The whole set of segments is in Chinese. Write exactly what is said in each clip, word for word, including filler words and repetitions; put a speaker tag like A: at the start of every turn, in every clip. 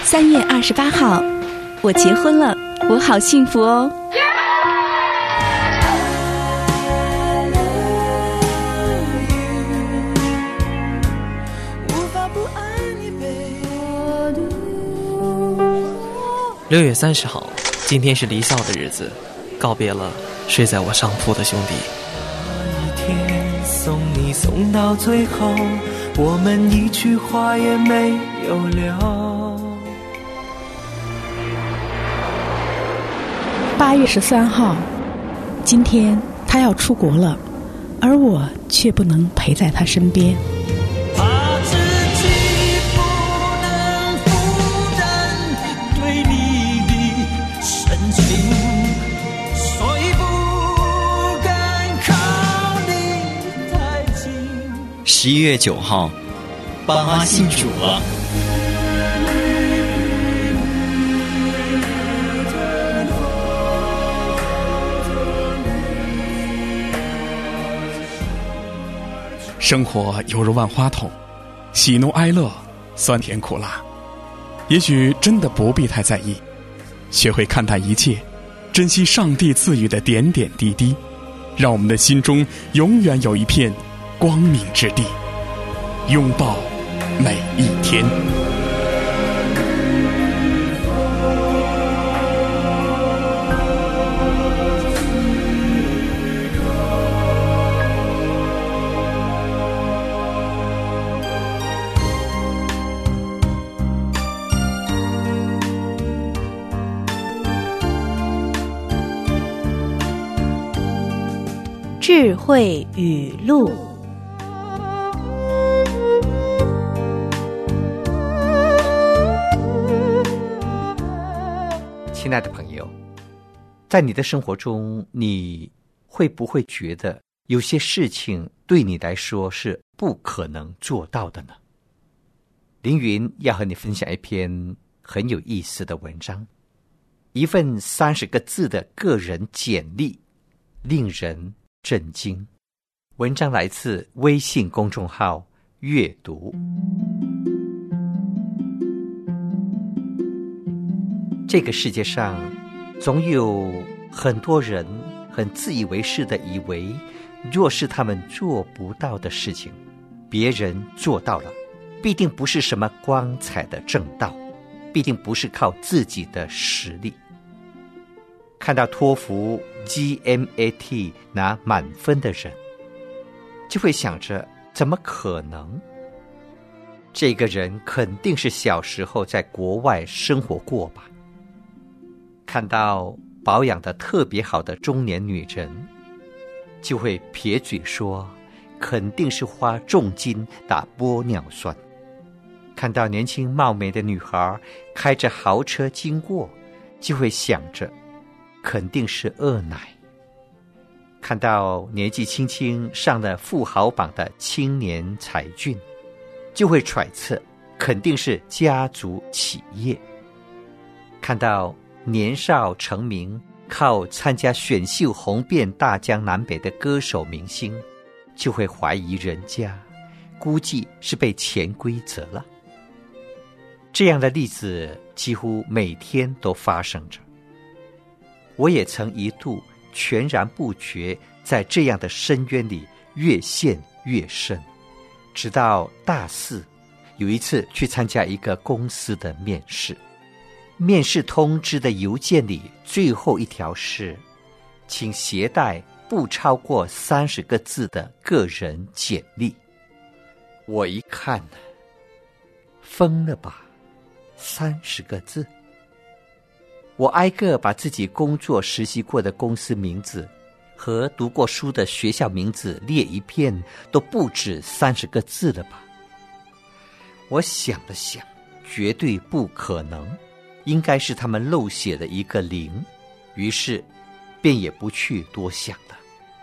A: 三月二十八号，我结婚了，我好幸福哦。
B: 六月三十号，今天是离校的日子，告别了睡在我上铺的兄弟。
C: 那一天送你送到最后，我们一句话也没有留。
D: 八月十三号，今天他要出国了，而我却不能陪在他身边。
C: 怕自己不能负担对你的深情，所以不敢靠你太近。
E: 十一月九号，爸妈信主了。
F: 生活犹如万花筒，喜怒哀乐，酸甜苦辣。也许真的不必太在意，学会看淡一切，珍惜上帝赐予的点点滴滴，让我们的心中永远有一片光明之地，拥抱每一天。
A: 智慧语录。
G: 亲爱的朋友，在你的生活中，你会不会觉得有些事情对你来说是不可能做到的呢？凌云要和你分享一篇很有意思的文章，一份三十个字的个人简历，令人震惊。文章来自微信公众号阅读。这个世界上总有很多人很自以为是的以为，若是他们做不到的事情，别人做到了，必定不是什么光彩的正道，必定不是靠自己的实力。看到托福 G M A T 拿满分的人，就会想着怎么可能？这个人肯定是小时候在国外生活过吧。看到保养得特别好的中年女人，就会撇嘴说肯定是花重金打玻尿酸。看到年轻貌美的女孩开着豪车经过，就会想着肯定是饿奶。看到年纪轻轻上了富豪榜的青年才俊，就会揣测肯定是家族企业。看到年少成名，靠参加选秀红遍大江南北的歌手明星，就会怀疑人家估计是被潜规则了。这样的例子几乎每天都发生着。我也曾一度全然不觉在这样的深渊里越陷越深，直到大四有一次去参加一个公司的面试，面试通知的邮件里最后一条是请携带不超过三十个字的个人简历。我一看，疯了吧，三十个字。我挨个把自己工作实习过的公司名字和读过书的学校名字列一遍，都不止三十个字了吧。我想了想，绝对不可能，应该是他们漏写了一个零，于是便也不去多想了。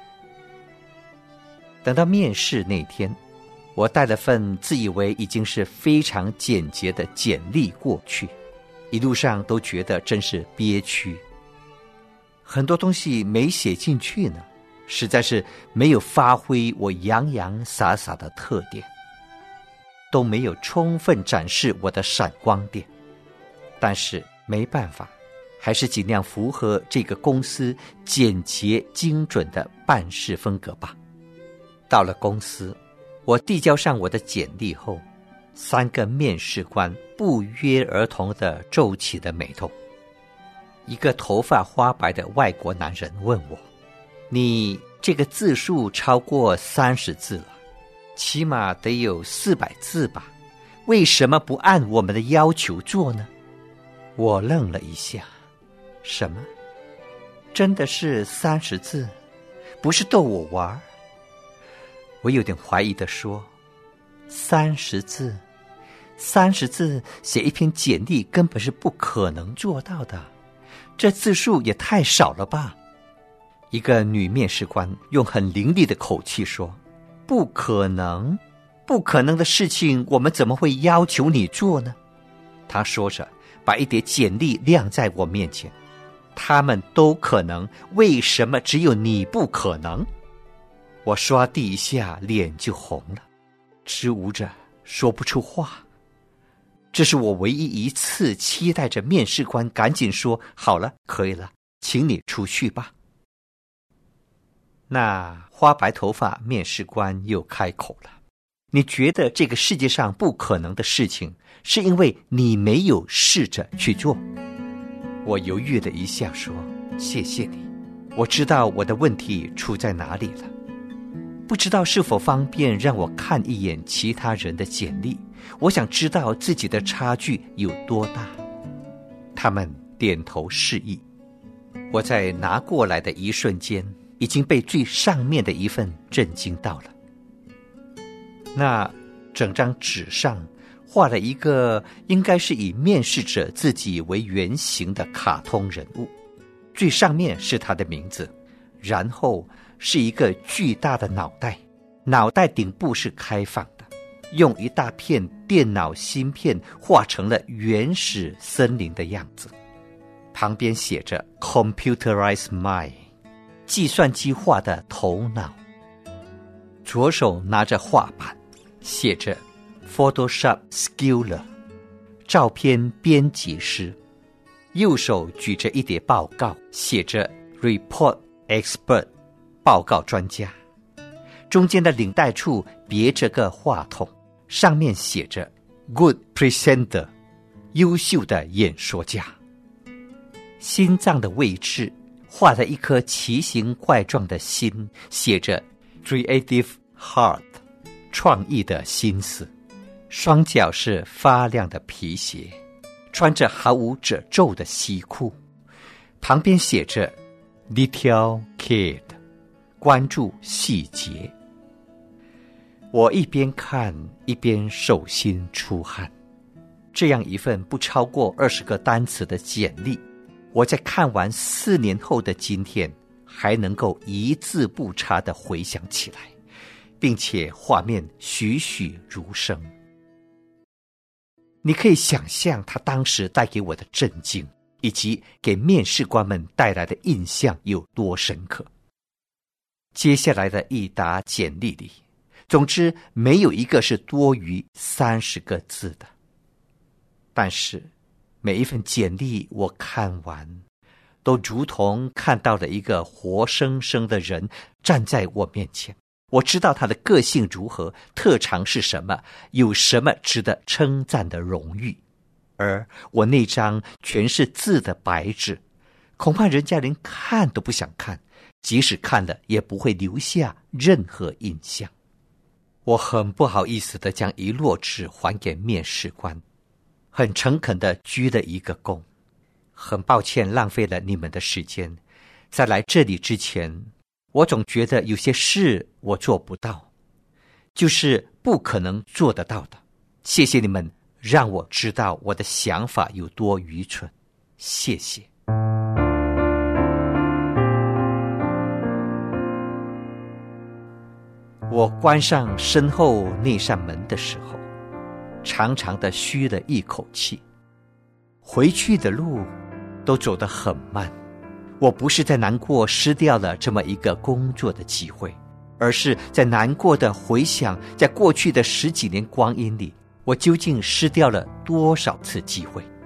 G: 等到面试那天，我带了份自以为已经是非常简洁的简历过去，一路上都觉得真是憋屈，很多东西没写进去呢，实在是没有发挥我洋洋洒洒的特点，都没有充分展示我的闪光点。 但是没办法，还是尽量符合这个公司简洁精准的办事风格吧。到了公司，我递交上我的简历后，三个面试官不约而同地皱起了眉头。一个头发花白的外国男人问我：你这个字数超过三十字了，起码得有四百字吧？为什么不按我们的要求做呢？我愣了一下，什么？真的是三十字？不是逗我玩？我有点怀疑地说：三十字？三十字写一篇简历根本是不可能做到的，这字数也太少了吧？一个女面试官用很凌厉的口气说：不可能，不可能的事情我们怎么会要求你做呢？她说着把一叠简历晾在我面前，他们都可能，为什么只有你不可能？我刷地一下脸就红了，支吾着说不出话。这是我唯一一次期待着面试官赶紧说好了，可以了，请你出去吧。那花白头发面试官又开口了：你觉得这个世界上不可能的事情，是因为你没有试着去做。我犹豫了一下说：谢谢你，我知道我的问题出在哪里了。不知道是否方便让我看一眼其他人的简历，我想知道自己的差距有多大。他们点头示意。我在拿过来的一瞬间，已经被最上面的一份震惊到了。那整张纸上画了一个应该是以面试者自己为原型的卡通人物，最上面是他的名字，然后是一个巨大的脑袋，脑袋顶部是开放的，用一大片电脑芯片画成了原始森林的样子。旁边写着 Computerized Mind， 计算机化的头脑。左手拿着画板，写着 Photoshop Skiller， 照片编辑师。右手举着一叠报告，写着 Report Expert， 报告专家。中间的领带处别着个话筒，上面写着 Good Presenter， 优秀的演说家。心脏的位置画了一颗奇形怪状的心，写着 Creative Heart， 创意的心思。双脚是发亮的皮鞋，穿着毫无褶皱的西裤，旁边写着 Detail Kid， 关注细节。我一边看一边手心出汗。这样一份不超过二十个单词的简历，我在看完四年后的今天，还能够一字不差地回想起来，并且画面栩栩如生。你可以想象他当时带给我的震惊，以及给面试官们带来的印象有多深刻。接下来的一沓简历里，总之没有一个是多于三十个字的。但是每一份简历我看完，都如同看到了一个活生生的人站在我面前。我知道他的个性如何，特长是什么，有什么值得称赞的荣誉。而我那张全是字的白纸，恐怕人家连看都不想看，即使看了也不会留下任何印象。我很不好意思地将一摞纸还给面试官，很诚恳地鞠了一个躬。很抱歉浪费了你们的时间，在来这里之前，我总觉得有些事我做不到，就是不可能做得到的。谢谢你们让我知道我的想法有多愚蠢，谢谢。我关上身后那扇门的时候，长长的吁了一口气。回去的路都走得很慢，我不是在难过失掉了这么一个工作的机会，而是在难过的回想，在过去的十几年光阴里，我究竟失掉了多少次机会。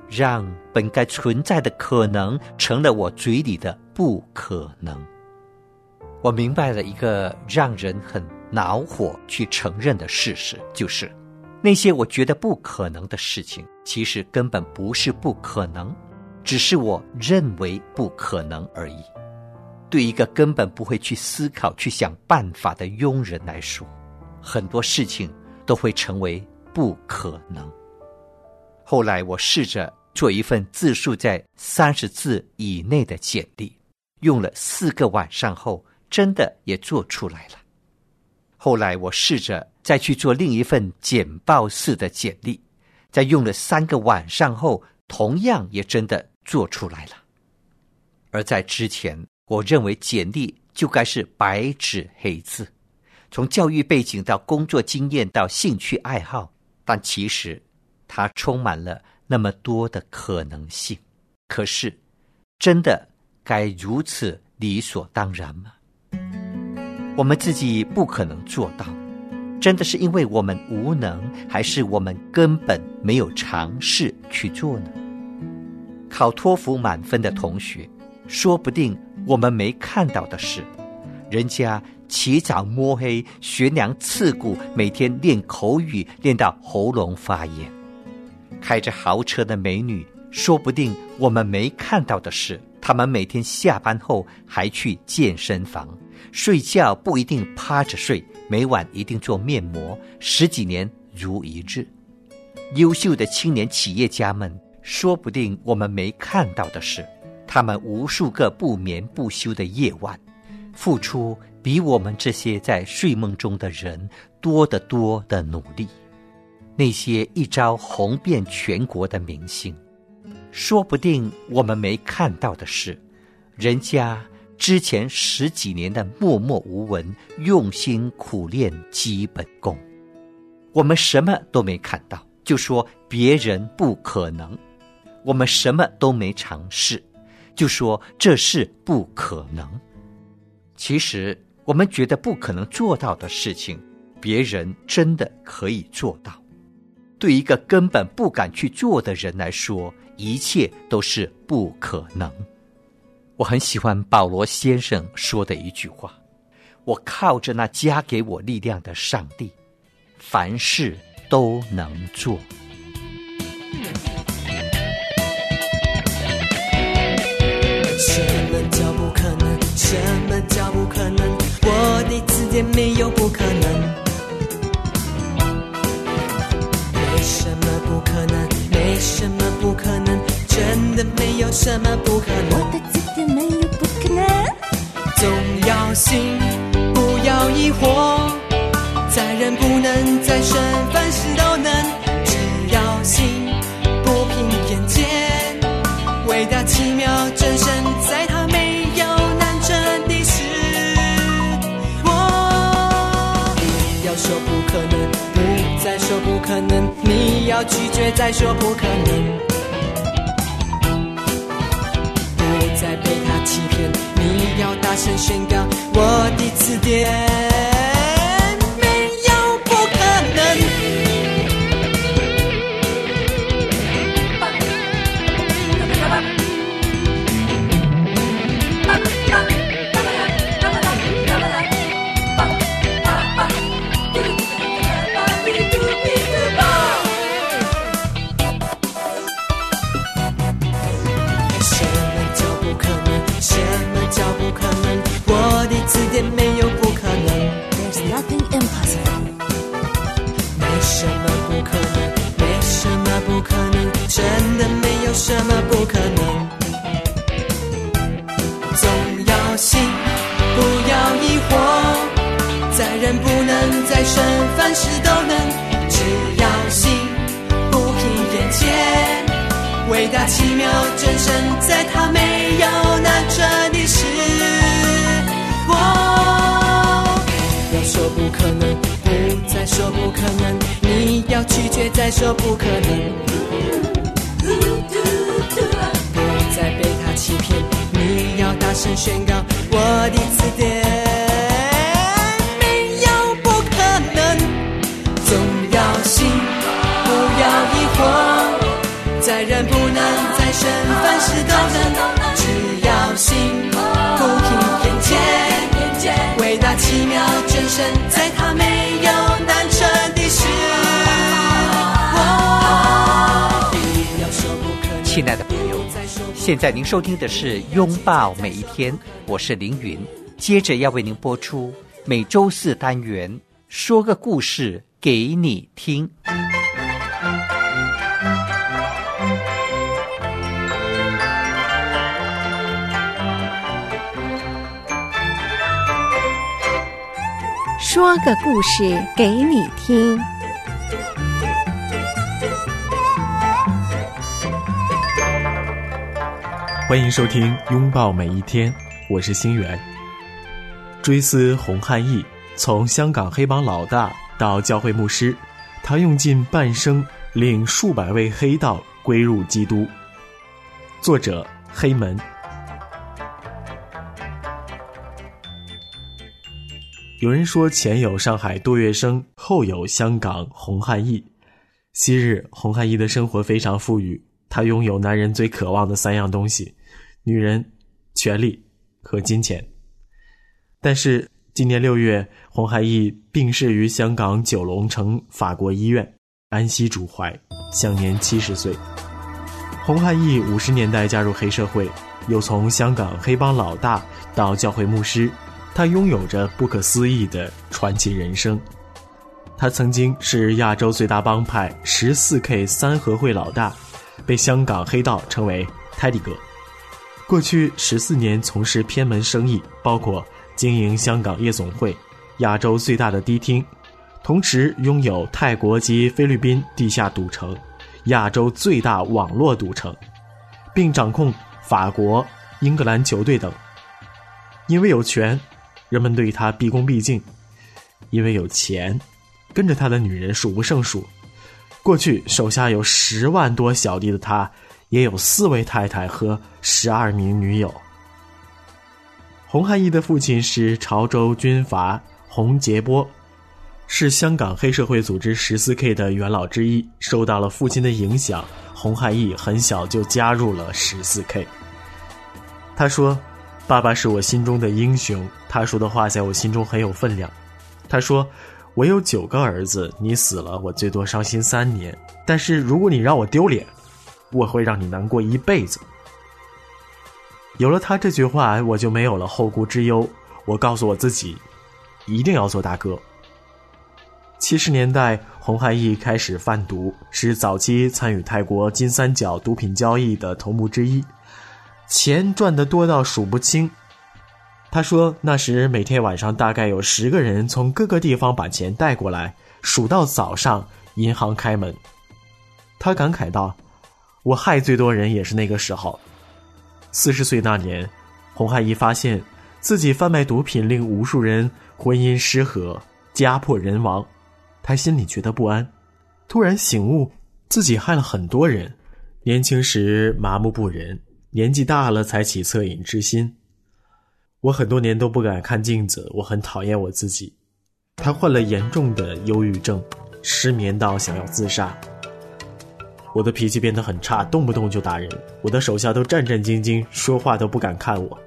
G: 让本该存在的可能成了我嘴里的不可能。我明白了一个让人很恼火去承认的事实，就是那些我觉得不可能的事情，其实根本不是不可能，只是我认为不可能而已。对一个根本不会去思考去想办法的庸人来说，很多事情都会成为不可能。后来我试着做一份字数在三十字以内的简历，用了四个晚上后，真的也做出来了。后来我试着再去做另一份简报式的简历，在用了三个晚上后，同样也真的做出来了。而在之前，我认为简历就该是白纸黑字，从教育背景到工作经验到兴趣爱好，但其实它充满了那么多的可能性。可是真的该如此理所当然吗？我们自己不可能做到，真的是因为我们无能，还是我们根本没有尝试去做呢？考托福满分的同学，说不定我们没看到的是，人家起早摸黑，悬梁刺股，每天练口语，练到喉咙发炎。开着豪车的美女，说不定我们没看到的是，他们每天下班后还去健身房，睡觉不一定趴着睡，每晚一定做面膜，十几年如一日。优秀的青年企业家们，说不定我们没看到的是，他们无数个不眠不休的夜晚，付出比我们这些在睡梦中的人多得多的努力。那些一朝红遍全国的明星，说不定我们没看到的是，人家之前十几年的默默无闻，用心苦练基本功。我们什么都没看到，就说别人不可能；我们什么都没尝试，就说这是不可能。其实我们觉得不可能做到的事情，别人真的可以做到。对一个根本不敢去做的人来说，一切都是不可能。我很喜欢保罗先生说的一句话，我靠着那加给我力量的上帝，凡事都能做。
C: 什么叫不可能？什么叫不可能？我的字典没有不可能。没什么不可能，没什么不可能，真的没有什么不可能。
A: 我的字典没有不可能。
C: 总要信，不要疑惑，在人不能，在神凡事都能。只要信，不凭偏见，伟大奇妙真神，在他没有难成的事。我要说不可能，不再说不可能，你要拒绝再说不可能，不再被他欺骗，你要大声宣告，我的字典没有不可能。没有不可能
A: There's nothing impossible.
C: 没什么不可能，没什么不可能，真的没有什么不可能。总要信，不要疑惑，在人不能，在神凡事都能。只要信，不凭眼见，伟大奇妙真神，在他没有难成的事。我要说不可能，不再说不可能，你要拒绝再说不可能，不再被他欺骗，你要大声宣告，我的字典没有不可能。总要信，不要疑惑， 在人不能在身，凡事都能，只要心不凭眼见，伟大奇妙真神，在他没有难成的事。
G: 亲爱的朋友，现在您收听的是拥抱每一天，我是凌云。接着要为您播出每周四单元，说个故事给你听。
H: 说个故事给你听。
I: 欢迎收听拥抱每一天，我是新源。追思洪汉义，从香港黑帮老大到教会牧师，他用尽半生令数百位黑道归入基督。作者黑门。有人说，前有上海杜月笙，后有香港洪汉义。昔日洪汉义的生活非常富裕，他拥有男人最渴望的三样东西：女人、权力和金钱。但是今年六月，洪汉义病逝于香港九龙城法国医院，安息主怀，享年七十岁。洪汉义五十年代加入黑社会，又从香港黑帮老大到教会牧师，他拥有着不可思议的传奇人生。他曾经是亚洲最大帮派 十四K 三合会老大，被香港黑道称为泰迪哥。过去十四年从事偏门生意，包括经营香港夜总会、亚洲最大的迪厅，同时拥有泰国及菲律宾地下赌城、亚洲最大网络赌城，并掌控法国、英格兰球队等。因为有权，人们对他毕恭毕敬；因为有钱，跟着他的女人数不胜数。过去手下有十万多小弟的他，也有四位太太和十二名女友。洪汉义的父亲是潮州军阀洪杰波，是香港黑社会组织 十四K 的元老之一。受到了父亲的影响，洪汉义很小就加入了 十四K。 他说，爸爸是我心中的英雄，他说的话在我心中很有分量。他说，我有九个儿子，你死了我最多伤心三年，但是如果你让我丢脸，我会让你难过一辈子。有了他这句话，我就没有了后顾之忧。我告诉我自己，一定要做大哥。七十年代，洪汉义开始贩毒，是早期参与泰国金三角毒品交易的头目之一，钱赚得多到数不清。他说，那时每天晚上大概有十个人从各个地方把钱带过来，数到早上银行开门。他感慨道，我害最多人也是那个时候。四十岁那年，洪汉义发现自己贩卖毒品令无数人婚姻失和，家破人亡。他心里觉得不安，突然醒悟自己害了很多人。年轻时麻木不仁，年纪大了才起恻隐之心。我很多年都不敢看镜子，我很讨厌我自己。他患了严重的忧郁症，失眠到想要自杀。我的脾气变得很差，动不动就打人，我的手下都战战兢兢，说话都不敢看我。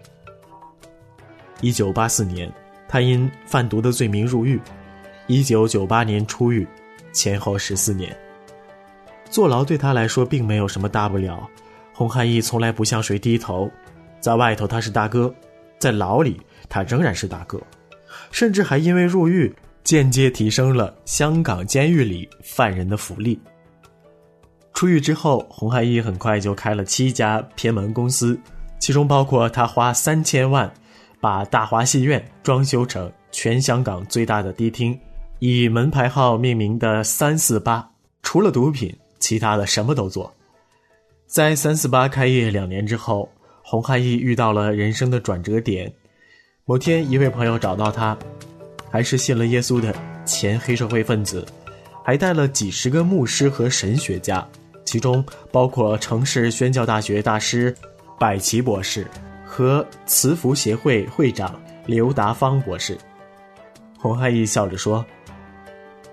I: 一九八四年，他因贩毒的罪名入狱，一九九八年出狱，前后十四年。坐牢对他来说并没有什么大不了，洪汉义从来不向谁低头，在外头他是大哥，在牢里他仍然是大哥，甚至还因为入狱间接提升了香港监狱里犯人的福利。出狱之后，洪汉义很快就开了七家偏门公司，其中包括他花三千万把大华戏院装修成全香港最大的迪厅，以门牌号命名的三四八，除了毒品，其他的什么都做。在三四八开业两年之后，洪汉义遇到了人生的转折点。某天，一位朋友找到他，还是信了耶稣的前黑社会分子，还带了几十个牧师和神学家，其中包括城市宣教大学大师百奇博士和慈福协会会长刘达芳博士。洪汉义笑着说，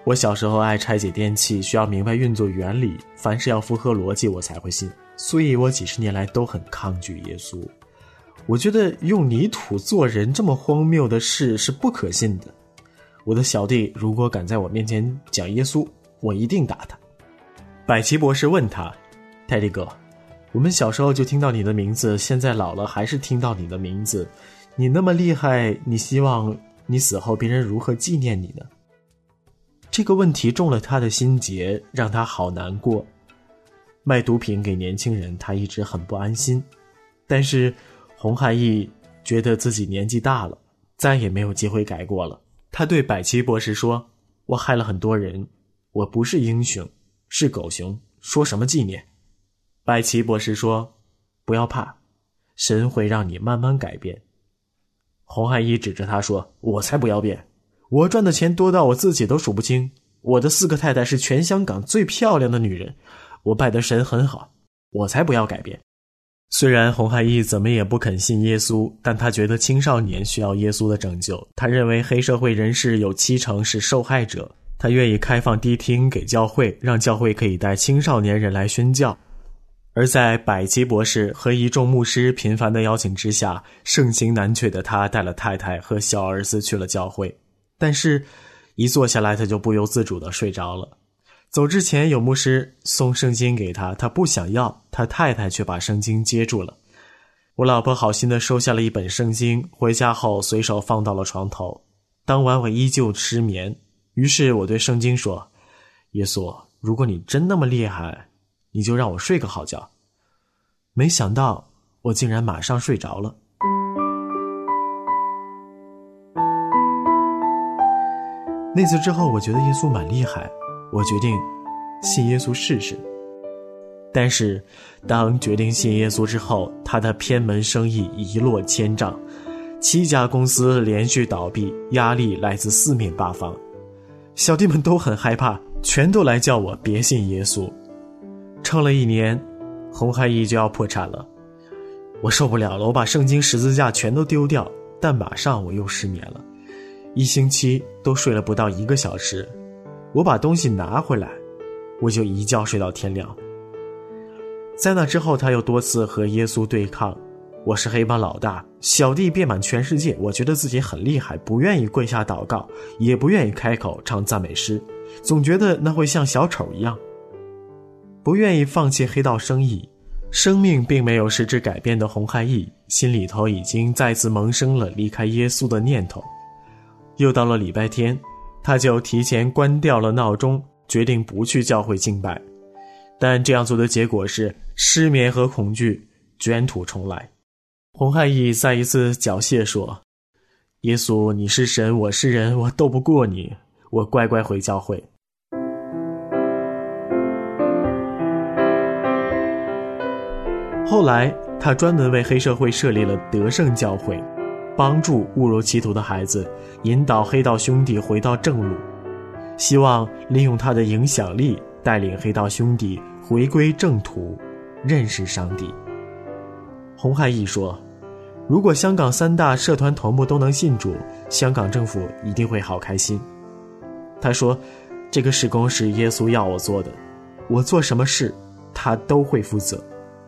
I: 我小时候爱拆解电器，需要明白运作原理，凡事要符合逻辑我才会信，所以我几十年来都很抗拒耶稣。我觉得用泥土做人这么荒谬的事是不可信的。我的小弟如果敢在我面前讲耶稣，我一定打他。百奇博士问他，泰迪哥，我们小时候就听到你的名字，现在老了还是听到你的名字，你那么厉害，你希望你死后别人如何纪念你呢？这个问题中了他的心结，让他好难过。卖毒品给年轻人，他一直很不安心，但是洪汉义觉得自己年纪大了，再也没有机会改过了。他对百奇博士说，我害了很多人，我不是英雄，是狗熊，说什么纪念？百奇博士说，不要怕，神会让你慢慢改变。洪汉义指着他说，我才不要变，我赚的钱多到我自己都数不清，我的四个太太是全香港最漂亮的女人，我拜的神很好，我才不要改变。虽然洪汉义怎么也不肯信耶稣，但他觉得青少年需要耶稣的拯救。他认为黑社会人士有七成是受害者，他愿意开放迪厅给教会，让教会可以带青少年人来宣教。而在百奇博士和一众牧师频繁的邀请之下，盛情难却的他带了太太和小儿子去了教会，但是一坐下来他就不由自主地睡着了。走之前有牧师送圣经给他，他不想要，他太太却把圣经接住了。我老婆好心地收下了一本圣经，回家后随手放到了床头。当晚我依旧失眠，于是我对圣经说，耶稣，如果你真那么厉害，你就让我睡个好觉。没想到我竟然马上睡着了。那次之后我觉得耶稣蛮厉害，我决定信耶稣试试。但是当决定信耶稣之后，他的偏门生意一落千丈，七家公司连续倒闭，压力来自四面八方。小弟们都很害怕，全都来叫我别信耶稣。撑了一年，洪汉义就要破产了。我受不了了，我把圣经十字架全都丢掉，但马上我又失眠了，一星期都睡了不到一个小时。我把东西拿回来，我就一觉睡到天亮。在那之后，他又多次和耶稣对抗。我是黑帮老大，小弟遍满全世界，我觉得自己很厉害，不愿意跪下祷告，也不愿意开口唱赞美诗，总觉得那会像小丑一样。不愿意放弃黑道生意，生命并没有实质改变的洪汉义，心里头已经再次萌生了离开耶稣的念头。又到了礼拜天，他就提前关掉了闹钟，决定不去教会敬拜。但这样做的结果是失眠和恐惧卷土重来。洪汉义再一次缴械说，耶稣，你是神，我是人，我斗不过你，我乖乖回教会。后来他专门为黑社会设立了德胜教会，帮助误入歧途的孩子，引导黑道兄弟回到正路，希望利用他的影响力带领黑道兄弟回归正途，认识上帝。洪汉义说，如果香港三大社团头目都能信主，香港政府一定会好开心。他说，这个事工是耶稣要我做的，我做什么事他都会负责。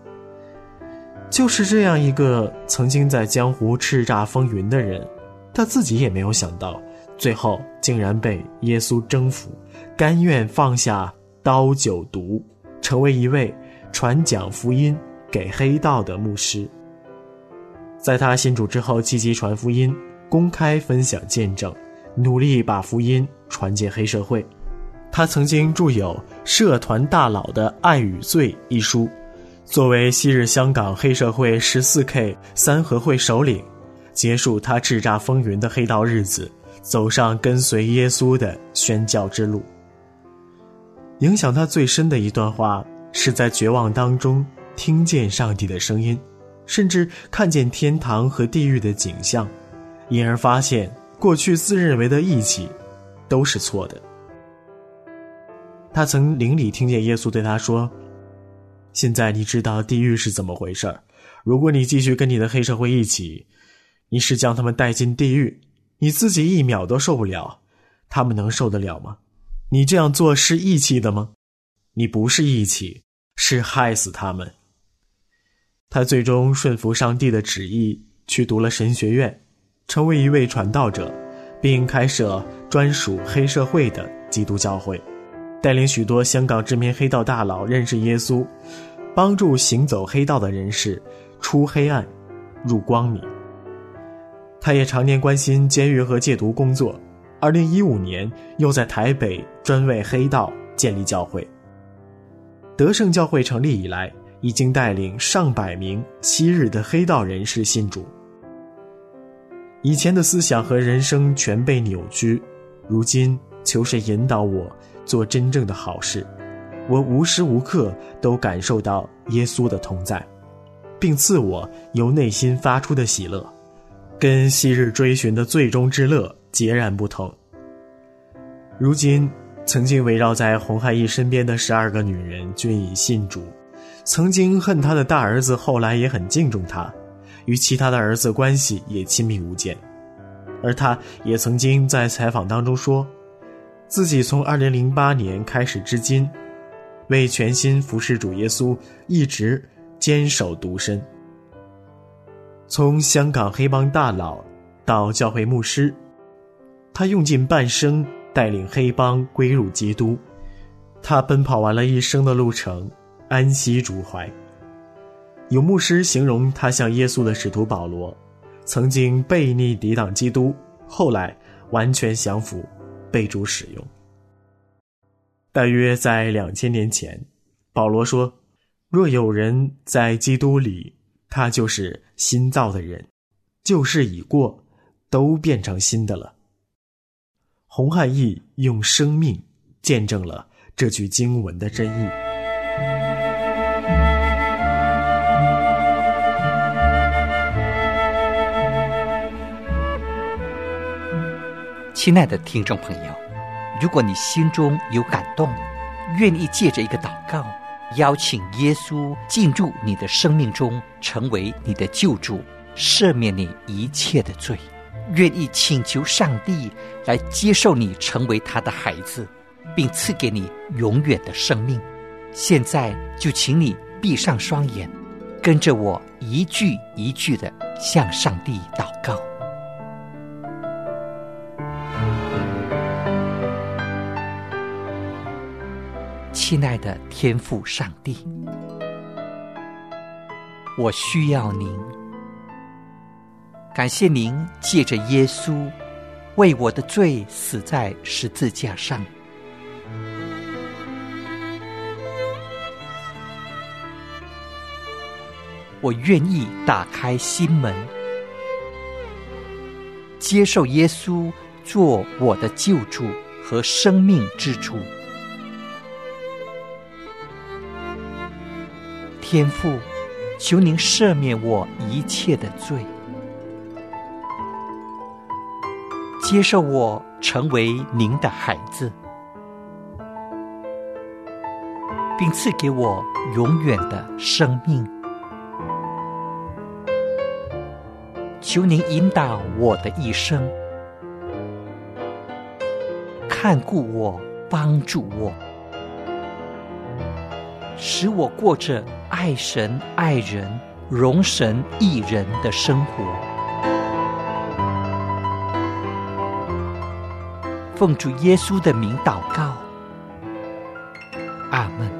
I: 就是这样一个曾经在江湖叱咤风云的人，他自己也没有想到，最后竟然被耶稣征服，甘愿放下刀酒毒，成为一位传讲福音给黑道的牧师。在他信主之后，积极传福音，公开分享见证，努力把福音传进黑社会。他曾经著有《社团大佬的爱与罪》一书，作为昔日香港黑社会 十四K 三合会首领，结束他叱咤风云的黑道日子，走上跟随耶稣的宣教之路。影响他最深的一段话，是在绝望当中听见上帝的声音，甚至看见天堂和地狱的景象，因而发现过去自认为的义气都是错的。他曾灵里听见耶稣对他说，现在你知道地狱是怎么回事，如果你继续跟你的黑社会一起，你是将他们带进地狱，你自己一秒都受不了，他们能受得了吗？ 你这样做是义气的吗？你不是义气，是害死他们。他最终顺服上帝的旨意，去读了神学院，成为一位传道者，并开设专属黑社会的基督教会，带领许多香港知名黑道大佬认识耶稣，帮助行走黑道的人士出黑暗入光明。他也常年关心监狱和戒毒工作，二零一五年又在台北专为黑道建立教会。德胜教会成立以来，已经带领上百名昔日的黑道人士信主。以前的思想和人生全被扭曲，如今求神引导我做真正的好事。我无时无刻都感受到耶稣的同在，并赐我由内心发出的喜乐，跟昔日追寻的最终之乐截然不同。如今曾经围绕在洪汉义身边的十二个女人均已信主，曾经恨他的大儿子后来也很敬重他，与其他的儿子关系也亲密无间。而他也曾经在采访当中说，自己从二零零八年开始至今，为全心服侍主耶稣一直坚守独身。从香港黑帮大佬到教会牧师，他用尽半生带领黑帮归入基督。他奔跑完了一生的路程，安息主怀。有牧师形容他像耶稣的使徒保罗，曾经悖逆抵挡基督，后来完全降服，被主使用。大约在两千年前，保罗说，若有人在基督里，他就是新造的人，旧事已过，都变成新的了。洪汉义用生命见证了这句经文的真意。
G: 亲爱的听众朋友，如果你心中有感动，愿意借着一个祷告邀请耶稣进入你的生命中，成为你的救主，赦免你一切的罪，愿意请求上帝来接受你成为他的孩子，并赐给你永远的生命，现在就请你闭上双眼，跟着我一句一句地向上帝祷告。亲爱的天父上帝，我需要您，感谢您借着耶稣为我的罪死在十字架上，我愿意打开心门，接受耶稣做我的救主和生命之主。天父，求您赦免我一切的罪，接受我成为您的孩子，并赐给我永远的生命。求您引导我的一生，看顾我，帮助我，使我过着爱神爱人荣神益人的生活。奉主耶稣的名祷告，阿们。